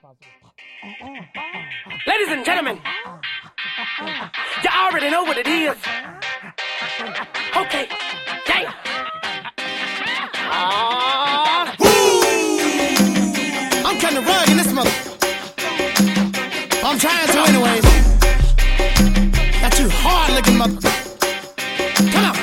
Ladies and gentlemen, you already know what it is. Okay, yeah. I'm kinda rugged in this mother. I'm trying to anyways. Got you hard looking mother. Come on.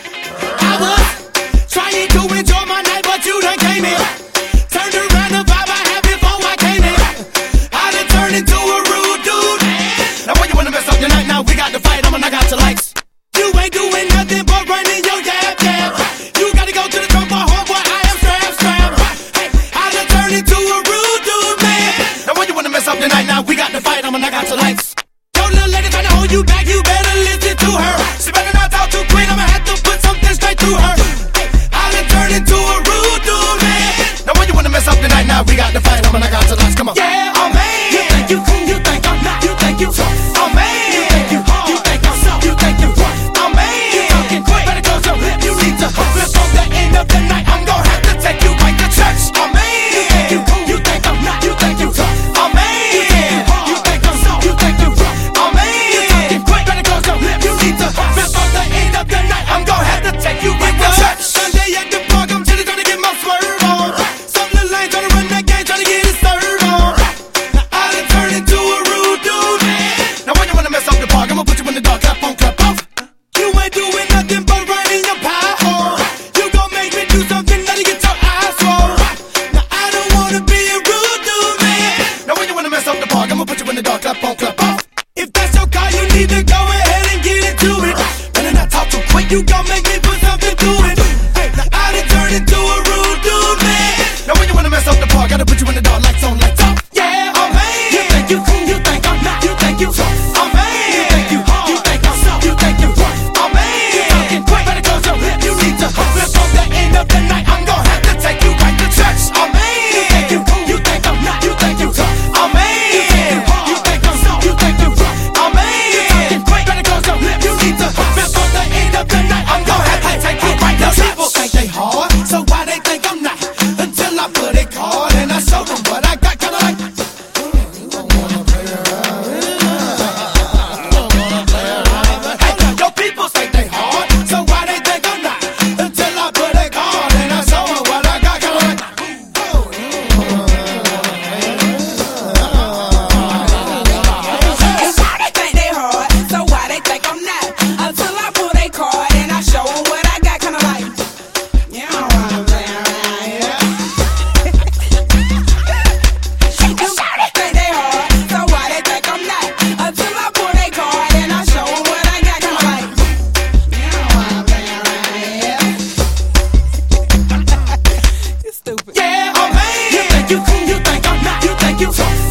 I was trying to enjoy my night, but you done came here. Turned around the vibe I had before I came here. I done turned into a rude dude. Now why you wanna mess up your night? Now we got to fight, I'ma knock out your lights. You ain't doing nothing but running your jab. You gotta go to the drum bar, homeboy, I am strap. Hey, I done turned into a rude dude, man. Now why you wanna mess up your night? Now we got to fight, I'ma knock out your lights. Yo, little lady tryna hold you back, you better listen to her. She better not talk too quick, I'ma have to put something straight to her. Hey, I done turned into a rude dude, man. Now why you wanna mess up the night? Now we got to fight, I'ma knock out your lights, come on. Yeah, oh man. You think you cool, you think I'm not, you think you tough. Oh man. You think you hard, you think I'm soft, you think you rough. Oh man. You talking quick, better close your lips, you need to flip on the end of the night. I'm gonna have to take you right to church. Oh man. You think you cool, you think I'm not, you think you tough. Oh man. You think you hard, you think I'm soft, you think you rough. Oh man. You talking quick, better close your lips, you need to flip on the end of the night. I'm gonna have to take you right to church. Sunday at the park, I'm chilling, trying to get my swerve on. Some little lane trying to run that game, trying to get his serve on. Now I done turned into a rude dude. Now when you wanna mess up the park, I'ma put you in the dark, clap on, clap off. You ain't doing nothing but running your pie hole. You gon' make me do something that'll get your eyes roll. Now I don't wanna be a rude dude, man. Now when you wanna mess up the park, I'ma put you in the dark, clap on, clap off. If that's your car, you need to go ahead and get into it. Better not talk too quick, you gon' make me put something to it. Hey, now I done turned into a rude dude, man. Now when you wanna mess up the park, gotta put you in the dark, lights on, lights off. Yeah, oh man. You think you cool, you think I'm not, you think you tough. Oh man. You think you hard, you think I'm soft, you think you rough. Oh man. You talking quick, better close your lips, you need to flip on the end of the night. I'm gonna have to take you right to church. Oh man. You think you cool, you think I'm not, you think you tough. Oh man. You think you hard, you think I'm soft, you think you rough. Oh man. You talking quick, better close your lips, you need to flip on the end of the night. I'm gonna have to take you right to church. People think they hard, so why they think I'm not? Until I put it hard and I show them what I got, kinda like. Your people think they hard, so why they think I'm not? Until I put it hard and I show them what I got, kinda like. They think they hard, so why they think I'm not? Until I pull they card and I show them what I got, kinda like. You don't wanna play around here. Think they hard, so why they think I'm not? Until I pull they card and I show them what I got, kinda like. You don't wanna play around here. You stupid. Yeah, oh man. You think you cool, you think I'm not, you think you tough.